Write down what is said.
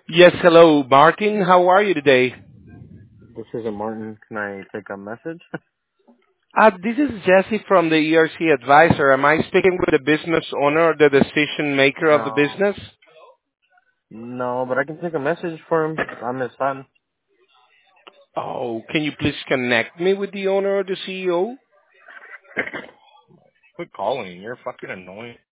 Yes, hello, Martin. How are you today? This isn't Martin. Can I take a message? This is Jesse from the ERC Advisor. Am I speaking with the business owner or the decision maker of the No. business? No, but I can take a message for him. I'm his son. Oh, can you please connect me with the owner or the CEO? Quit calling. You're fucking annoying.